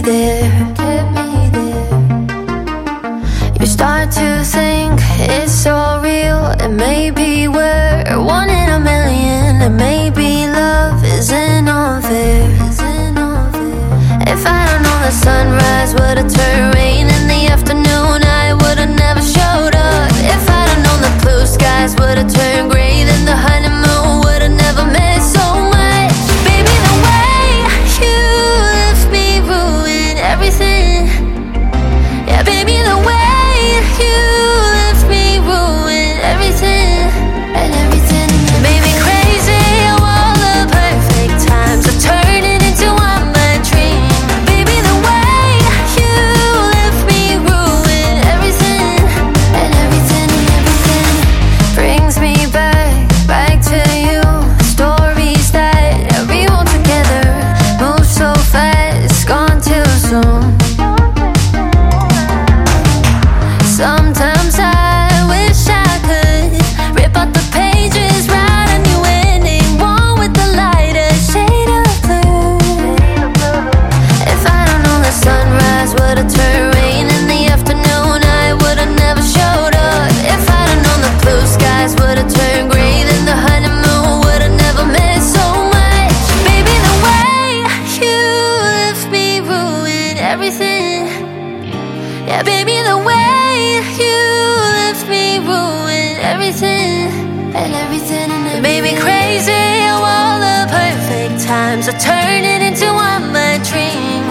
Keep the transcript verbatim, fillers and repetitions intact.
there, get me there. You start to think it's so real, and maybe we're one in a million, and maybe love isn't unfair. If I don't know the sunrise would've turned rain in the afternoon, I would've never showed up. If I'd have known the blue skies would've turned gray, then the honeymoon would've never meant so much. Baby, the way you left me ruined everything. Yeah, baby, the way you left me ruined everything. And everything made me crazy. All the perfect times are turning into one bad dream. Baby, the way you left me ruined everything. And everything, everything brings me back, back to you. Stories that we wrote together, move so fast, gone too soon. Sometimes I wish I could rip out the pages, write a new ending, one with the lighter shade of blue. If I don't know the sunrise would've turned rain in the afternoon, I would've never showed up. If I'd have known the blue skies would've turned gray, then the honeymoon would've never meant so much. Baby, the way you left me ruined everything. Yeah, baby, the way you left me ruined everything. And everything, and it made me crazy. All the perfect times are turning into one bad dream.